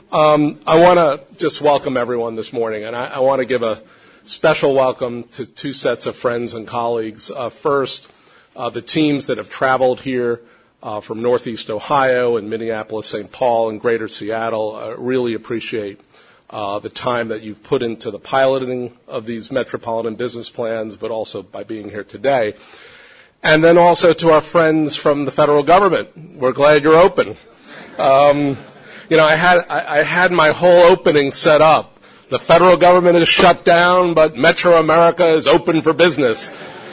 I want to just welcome everyone this morning, and I want to give a special welcome to two sets of friends and colleagues. First, the teams that have traveled here from Northeast Ohio and Minneapolis, St. Paul, and Greater Seattle. Really appreciate the time that you've put into the piloting of these metropolitan business plans, but also by being here today. And then also to our friends from the federal government. We're glad you're open. I had my whole opening set up. The federal government is shut down, but Metro America is open for business.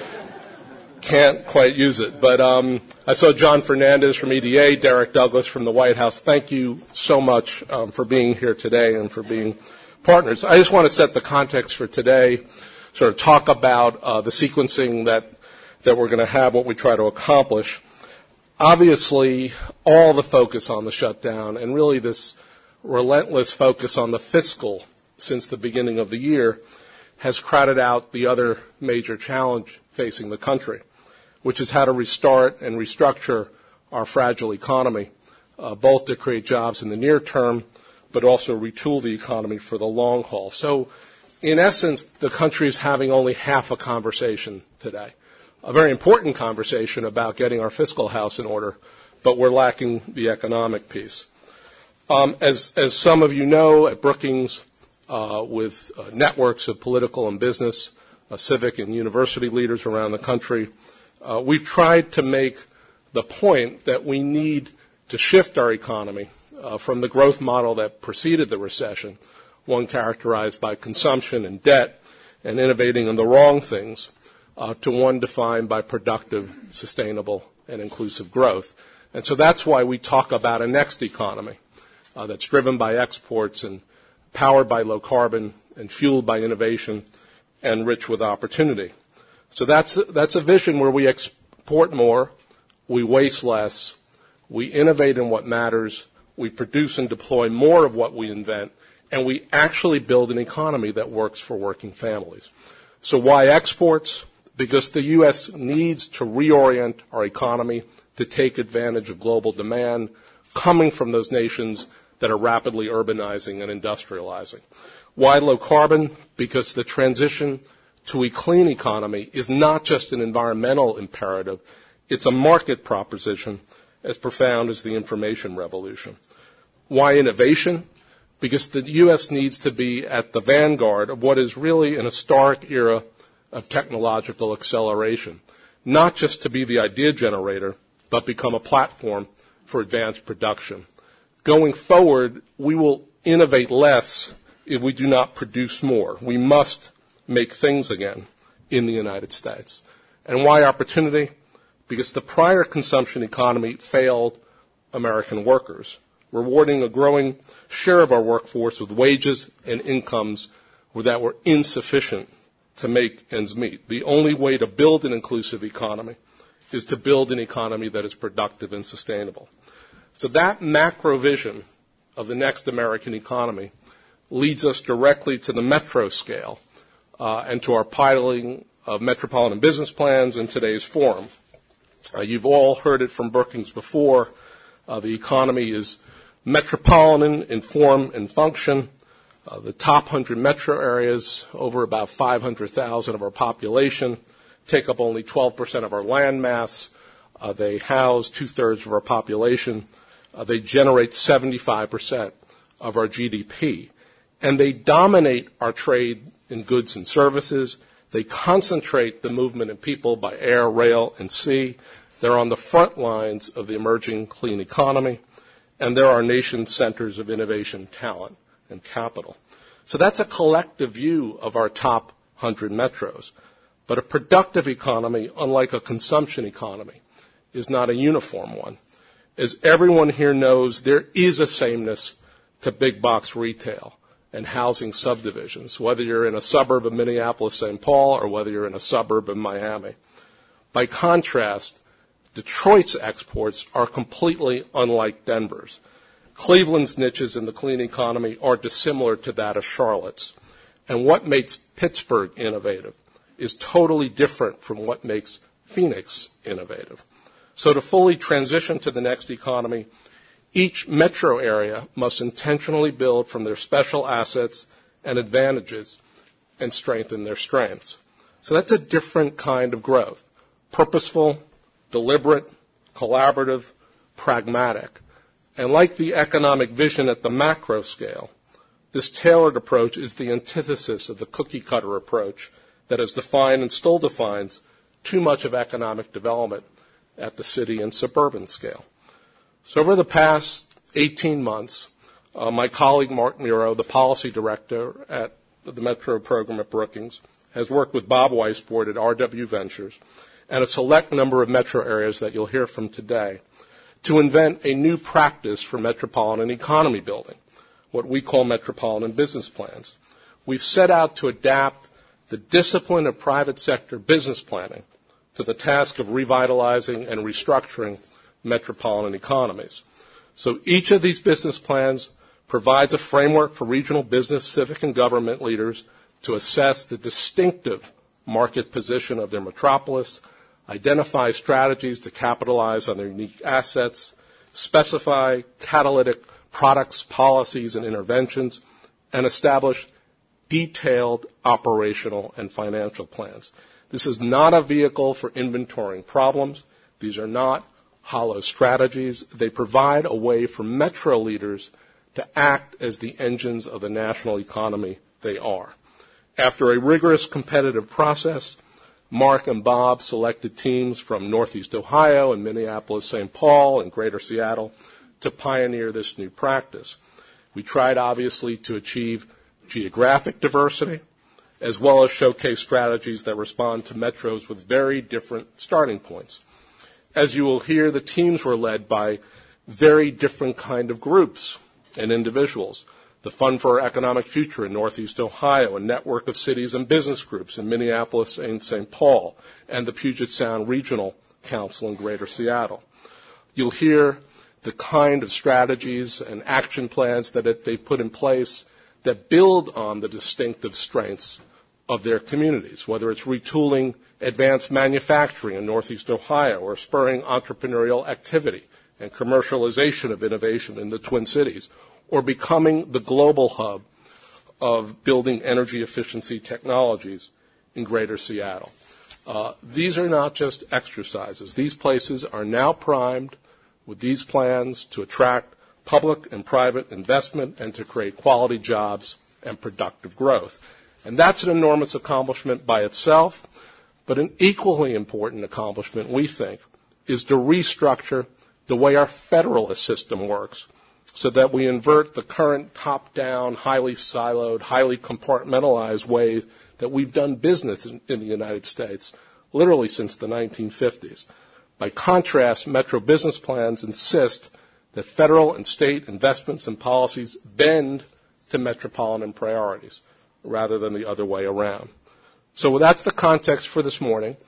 Can't quite use it. But I saw John Fernandez from EDA, Derek Douglas from the White House. Thank you so much for being here today and for being partners. I just want to set the context for today, sort of talk about the sequencing that we're going to have, what we try to accomplish. Obviously, all the focus on the shutdown and really this relentless focus on the fiscal since the beginning of the year has crowded out the other major challenge facing the country, which is how to restart and restructure our fragile economy, both to create jobs in the near term, but also retool the economy for the long haul. So, in essence, the country is having only half a conversation today. A very important conversation about getting our fiscal house in order, but we're lacking the economic piece. As some of you know, at Brookings, with networks of political and business, civic and university leaders around the country, we've tried to make the point that we need to shift our economy from the growth model that preceded the recession, one characterized by consumption and debt and innovating in the wrong things, to one defined by productive, sustainable, and inclusive growth. And so that's why we talk about a next economy that's driven by exports and powered by low carbon and fueled by innovation and rich with opportunity. So that's a vision where we export more, we waste less, we innovate in what matters, we produce and deploy more of what we invent, and we actually build an economy that works for working families. So why exports? Because the U.S. needs to reorient our economy to take advantage of global demand coming from those nations that are rapidly urbanizing and industrializing. Why low carbon? Because the transition to a clean economy is not just an environmental imperative, it's a market proposition as profound as the information revolution. Why innovation? Because the U.S. needs to be at the vanguard of what is really an historic era of technological acceleration, not just to be the idea generator, but become a platform for advanced production. Going forward, we will innovate less if we do not produce more. We must make things again in the United States. And why opportunity? Because the prior consumption economy failed American workers, rewarding a growing share of our workforce with wages and incomes that were insufficient to make ends meet. The only way to build an inclusive economy is to build an economy that is productive and sustainable. So that macro vision of the next American economy leads us directly to the metro scale and to our piloting of metropolitan business plans in today's forum. You've all heard it from Brookings before. The economy is metropolitan in form and function. The top 100 metro areas, over about 500,000 of our population, take up only 12% of our land mass. They house 2/3 of our population. They generate 75% of our GDP. And they dominate our trade in goods and services. They concentrate the movement of people by air, rail, and sea. They're on the front lines of the emerging clean economy. And they're our nation's centers of innovation, talent, and capital. So that's a collective view of our top 100 metros. But a productive economy, unlike a consumption economy, is not a uniform one. As everyone here knows, there is a sameness to big box retail and housing subdivisions, whether you're in a suburb of Minneapolis, St. Paul, or whether you're in a suburb of Miami. By contrast, Detroit's exports are completely unlike Denver's. Cleveland's niches in the clean economy are dissimilar to that of Charlotte's. And what makes Pittsburgh innovative is totally different from what makes Phoenix innovative. So to fully transition to the next economy, Each metro area must intentionally build from their special assets and advantages and strengthen their strengths. So that's a different kind of growth. Purposeful, deliberate, collaborative, pragmatic. And like the economic vision at the macro scale, this tailored approach is the antithesis of the cookie-cutter approach that has defined and still defines too much of economic development at the city and suburban scale. So over the past 18 months, my colleague Mark Muro, the policy director at the Metro program at Brookings, has worked with Bob Weisbord at RW Ventures and a select number of metro areas that you'll hear from today to invent a new practice for metropolitan economy building, what we call metropolitan business plans. We've set out to adapt the discipline of private sector business planning to the task of revitalizing and restructuring metropolitan economies. So each of these business plans provides a framework for regional business, civic, and government leaders to assess the distinctive market position of their metropolis, identify strategies to capitalize on their unique assets, specify catalytic products, policies, and interventions, and establish detailed operational and financial plans. This is not a vehicle for inventorying problems. These are not hollow strategies. They provide a way for metro leaders to act as the engines of the national economy they are. After a rigorous competitive process, Mark and Bob selected teams from Northeast Ohio and Minneapolis-St. Paul and Greater Seattle to pioneer this new practice. We tried, obviously, to achieve geographic diversity, as well as showcase strategies that respond to metros with very different starting points. As you will hear, the teams were led by very different kind of groups and individuals. The Fund for Our Economic Future in Northeast Ohio, a network of cities and business groups in Minneapolis and St. Paul, and the Puget Sound Regional Council in Greater Seattle. You'll hear the kind of strategies and action plans that they put in place that build on the distinctive strengths of their communities, whether it's retooling advanced manufacturing in Northeast Ohio or spurring entrepreneurial activity and commercialization of innovation in the Twin Cities, or becoming the global hub of building energy efficiency technologies in Greater Seattle. These are not just exercises. These places are now primed with these plans to attract public and private investment and to create quality jobs and productive growth. And that's an enormous accomplishment by itself, but an equally important accomplishment, we think, is to restructure the way our federalist system works so that we invert the current top-down, highly siloed, highly compartmentalized way that we've done business in the United States literally since the 1950s. By contrast, Metro business plans insist that federal and state investments and policies bend to metropolitan priorities rather than the other way around. So that's the context for this morning.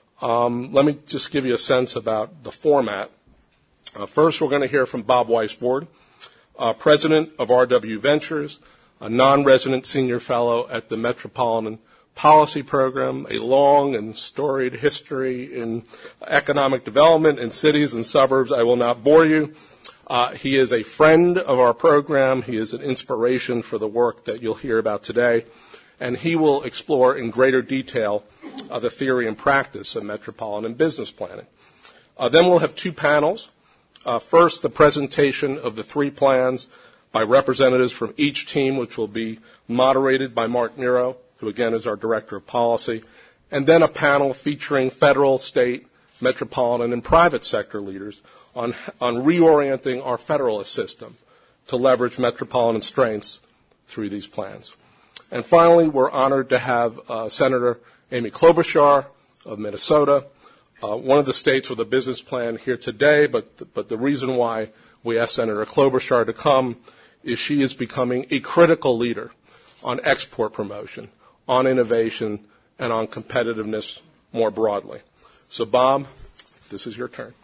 Let me just give you a sense about the format. First, we're going to hear from Bob Weisbord, president of RW Ventures, a non-resident senior fellow at the Metropolitan Policy Program, a long and storied history in economic development in cities and suburbs. I will not bore you. He is a friend of our program. He is an inspiration for the work that you'll hear about today. And he will explore in greater detail the theory and practice of metropolitan business planning. Then we'll have two panels. First, the presentation of the three plans by representatives from each team, which will be moderated by Mark Muro, who again is our Director of Policy, and then a panel featuring federal, state, metropolitan, and private sector leaders on reorienting our federalist system to leverage metropolitan strengths through these plans. And finally, we're honored to have Senator Amy Klobuchar of Minnesota, one of the states with a business plan here today, but the reason why we asked Senator Klobuchar to come is she is becoming a critical leader on export promotion, on innovation, and on competitiveness more broadly. So, Bob, this is your turn.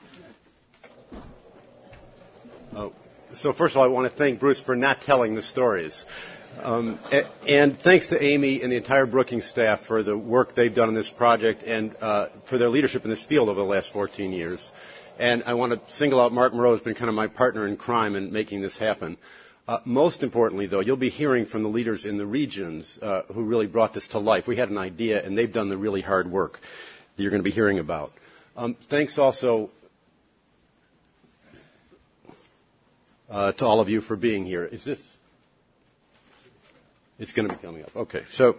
So first of all, I want to thank Bruce for not telling the stories. And thanks to Amy and the entire Brookings staff for the work they've done on this project and for their leadership in this field over the last 14 years. And I want to single out Mark Moreau, who's been kind of my partner in crime in making this happen. Most importantly, though, you'll be hearing from the leaders in the regions who really brought this to life. We had an idea, and they've done the really hard work that you're going to be hearing about. Thanks also to all of you for being here. Is this? It's going to be coming up. Okay. So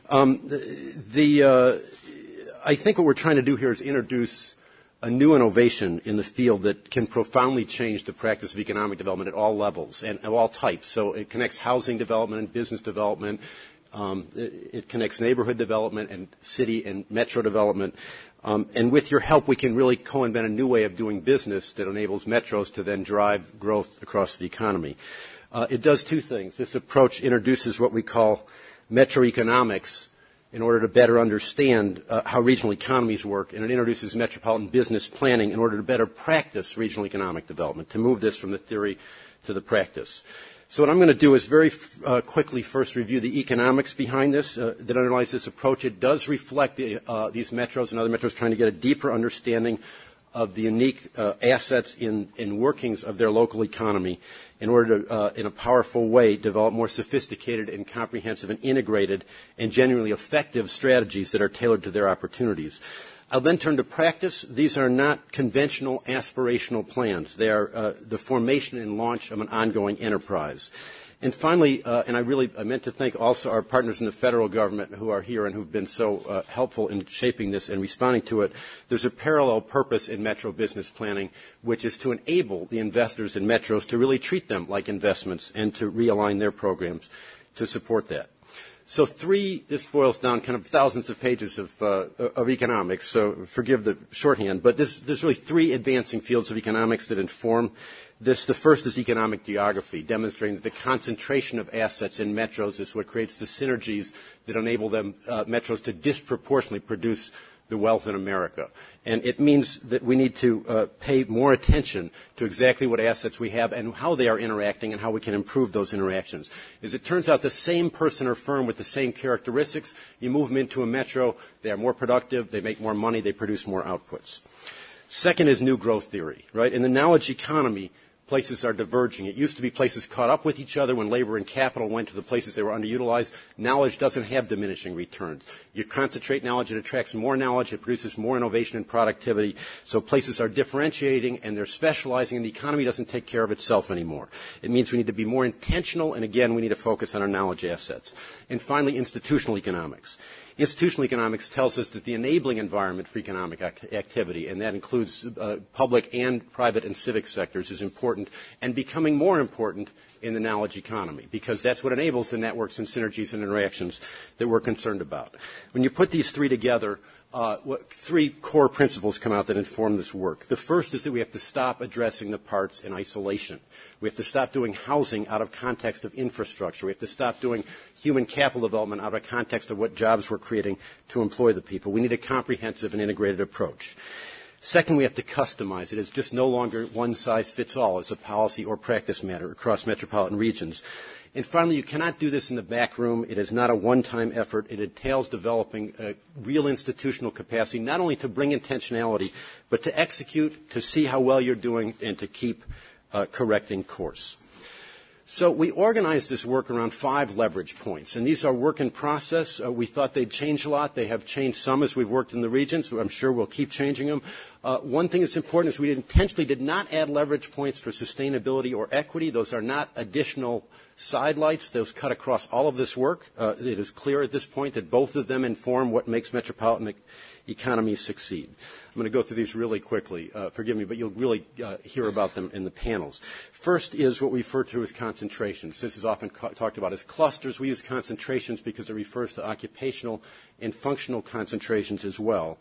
I think what we're trying to do here is introduce a new innovation in the field that can profoundly change the practice of economic development at all levels and of all types. So it connects housing development and business development. It connects neighborhood development and city and metro development. And with your help, we can really co-invent a new way of doing business that enables metros to then drive growth across the economy. It does two things. This approach introduces what we call metro economics in order to better understand how regional economies work, and it introduces metropolitan business planning in order to better practice regional economic development, to move this from the theory to the practice. So what I'm going to do is very quickly first review the economics behind this that underlies this approach. It does reflect these metros and other metros trying to get a deeper understanding of the unique assets in workings of their local economy in order to, in a powerful way, develop more sophisticated and comprehensive and integrated and genuinely effective strategies that are tailored to their opportunities. I'll then turn to practice. These are not conventional aspirational plans. They are the formation and launch of an ongoing enterprise. And finally, and I meant to thank also our partners in the federal government who are here and who've been so helpful in shaping this and responding to it. There's a parallel purpose in metro business planning, which is to enable the investors in metros to really treat them like investments and to realign their programs to support that. So this boils down kind of thousands of pages of economics, so forgive the shorthand, but there's really three advancing fields of economics that inform this. The first is economic geography, demonstrating that the concentration of assets in metros is what creates the synergies that enable metros to disproportionately produce the wealth in America. And it means that we need to pay more attention to exactly what assets we have and how they are interacting and how we can improve those interactions. As it turns out, the same person or firm with the same characteristics, you move them into a metro, they are more productive, they make more money, they produce more outputs. Second is new growth theory, right? In the knowledge economy, places are diverging. It used to be places caught up with each other when labor and capital went to the places they were underutilized. Knowledge doesn't have diminishing returns. You concentrate knowledge, it attracts more knowledge, it produces more innovation and productivity. So places are differentiating and they're specializing, and the economy doesn't take care of itself anymore. It means we need to be more intentional, and again, we need to focus on our knowledge assets. And finally, institutional economics. Institutional economics tells us that the enabling environment for economic activity, and that includes public and private and civic sectors, is important and becoming more important in the knowledge economy, because that's what enables the networks and synergies and interactions that we're concerned about. When you put these three together, three core principles come out that inform this work. The first is that we have to stop addressing the parts in isolation. We have to stop doing housing out of context of infrastructure. We have to stop doing human capital development out of context of what jobs we're creating to employ the people. We need a comprehensive and integrated approach. Second, we have to customize it. It's just no longer one size fits all as a policy or practice matter across metropolitan regions. And finally, you cannot do this in the back room. It is not a one-time effort. It entails developing a real institutional capacity, not only to bring intentionality, but to execute, to see how well you're doing, and to keep correcting course. So we organized this work around 5 leverage points, and these are work in process. We thought they'd change a lot. They have changed some as we've worked in the region, so I'm sure we'll keep changing them. One thing that's important is we intentionally did not add leverage points for sustainability or equity. Those are not additional sidelights. Those cut across all of this work. It is clear at this point that both of them inform what makes metropolitan economies succeed. I'm going to go through these really quickly. Forgive me, but you'll really hear about them in the panels. First is what we refer to as concentrations. This is often talked about as clusters. We use concentrations because it refers to occupational and functional concentrations as well.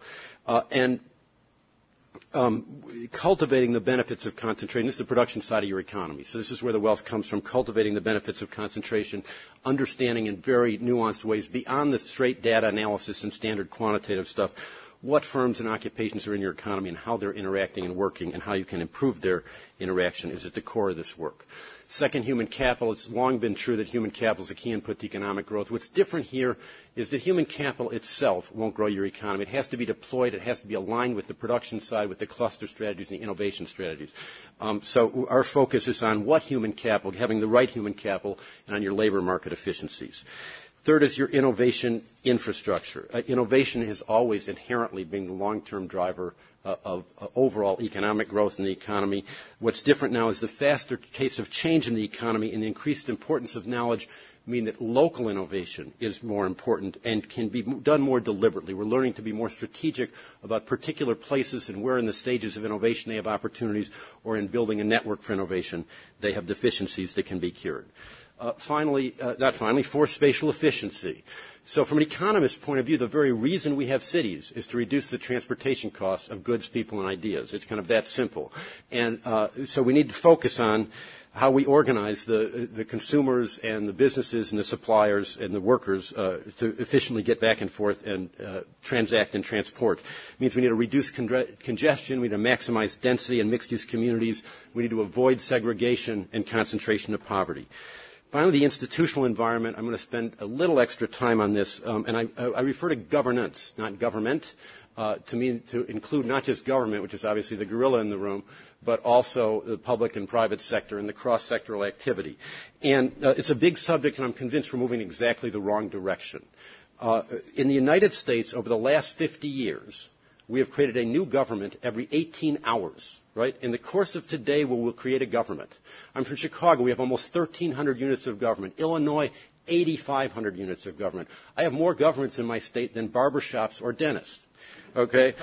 Cultivating the benefits of concentration. This is the production side of your economy. So this is where the wealth comes from, cultivating the benefits of concentration, understanding in very nuanced ways beyond the straight data analysis and standard quantitative stuff what firms and occupations are in your economy and how they're interacting and working and how you can improve their interaction is at the core of this work. Second, human capital. It's long been true that human capital is a key input to economic growth. What's different here is that human capital itself won't grow your economy. It has to be deployed. It has to be aligned with the production side, with the cluster strategies and the innovation strategies. So our focus is on what human capital, having the right human capital, and on your labor market efficiencies. Third is your innovation infrastructure. Innovation has always inherently been the long-term driver of overall economic growth in the economy. What's different now is the faster pace of change in the economy and the increased importance of knowledge mean that local innovation is more important and can be done more deliberately. We're learning to be more strategic about particular places and where in the stages of innovation they have opportunities, or in building a network for innovation they have deficiencies that can be cured. Fourth, spatial efficiency. So from an economist's point of view, the very reason we have cities is to reduce the transportation costs of goods, people, and ideas. It's kind of that simple. And so we need to focus on how we organize the consumers and the businesses and the suppliers and the workers to efficiently get back and forth and transact and transport. It means we need to reduce congestion, we need to maximize density in mixed-use communities, we need to avoid segregation and concentration of poverty. Finally, the institutional environment. I'm going to spend a little extra time on this, and I refer to governance, not government, to include not just government, which is obviously the gorilla in the room, but also the public and private sector and the cross-sectoral activity. And it's a big subject, and I'm convinced we're moving exactly the wrong direction. In the United States, over the last 50 years, we have created a new government every 18 hours. Right? In the course of today, we will create a government. I'm from Chicago. We have almost 1,300 units of government. Illinois, 8,500 units of government. I have more governments in my state than barbershops or dentists. Okay?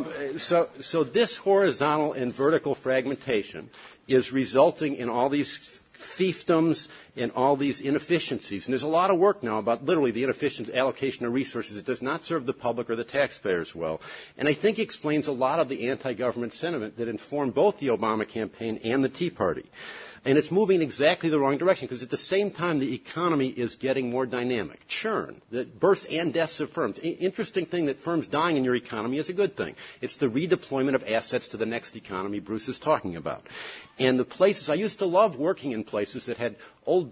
So this horizontal and vertical fragmentation is resulting in all these fiefdoms and all these inefficiencies. And there's a lot of work now about literally the inefficient allocation of resources. It does not serve the public or the taxpayers well. And I think it explains a lot of the anti-government sentiment that informed both the Obama campaign and the Tea Party. And it's moving in exactly the wrong direction because at the same time the economy is getting more dynamic. Churn, the births and deaths of firms. Interesting thing that firms dying in your economy is a good thing. It's the redeployment of assets to the next economy Bruce is talking about. And the places, I used to love working in places that had old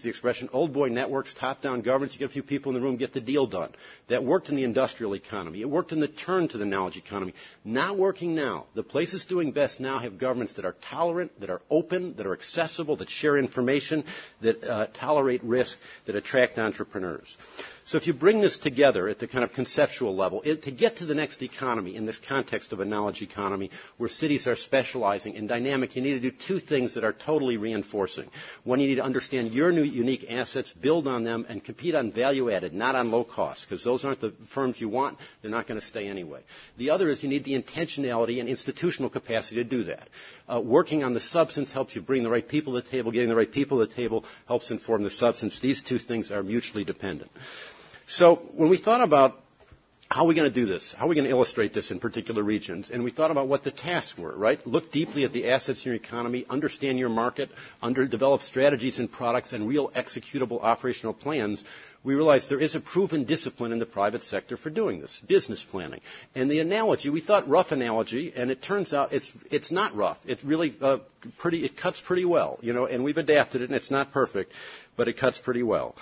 boy networks, top-down governance. You get a few people in the room, get the deal done. That worked in the industrial economy. It worked in the turn to the knowledge economy. Not working now. The places doing best now have governments that are tolerant, that are open, that are accessible, that share information, that tolerate risk, that attract entrepreneurs. So if you bring this together at the kind of conceptual level, to get to the next economy in this context of a knowledge economy where cities are specializing and dynamic, you need to do two things that are totally reinforcing. One, you need to understand your new unique assets, build on them, and compete on value added, not on low cost, because those aren't the firms you want. They're not going to stay anyway. The other is you need the intentionality and institutional capacity to do that. Working on the substance helps you bring the right people to the table. Getting the right people to the table helps inform the substance. These two things are mutually dependent. So when we thought about how are we going to do this, how are we going to illustrate this in particular regions, and we thought about what the tasks were, right? Look deeply at the assets in your economy, understand your market, develop strategies and products and real executable operational plans. We realized there is a proven discipline in the private sector for doing this, business planning. And the analogy, we thought rough analogy, and it turns out it's not rough. It's really it cuts pretty well, and we've adapted it, and it's not perfect, but it cuts pretty well.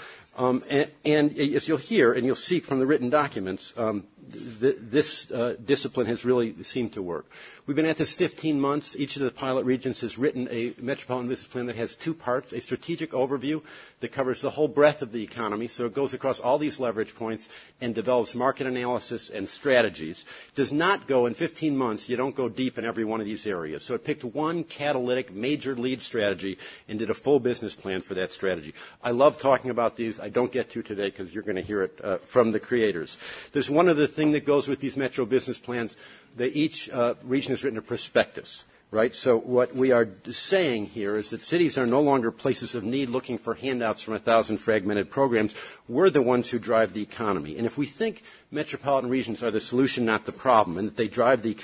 And as you'll hear and you'll see from the written documents, this discipline has really seemed to work. We've been at this 15 months. Each of the pilot regions has written a metropolitan business plan that has two parts, a strategic overview that covers the whole breadth of the economy, so it goes across all these leverage points and develops market analysis and strategies. It does not go in 15 months, you don't go deep in every one of these areas. So it picked one catalytic major lead strategy and did a full business plan for that strategy. I love talking about these. I don't get to today because you're going to hear it from the creators. There's one other thing that goes with these metro business plans. Each region has written a prospectus, right? So what we are saying here is that cities are no longer places of need looking for handouts from 1,000 fragmented programs. We're the ones who drive the economy. And if we think metropolitan regions are the solution, not the problem, and that they drive the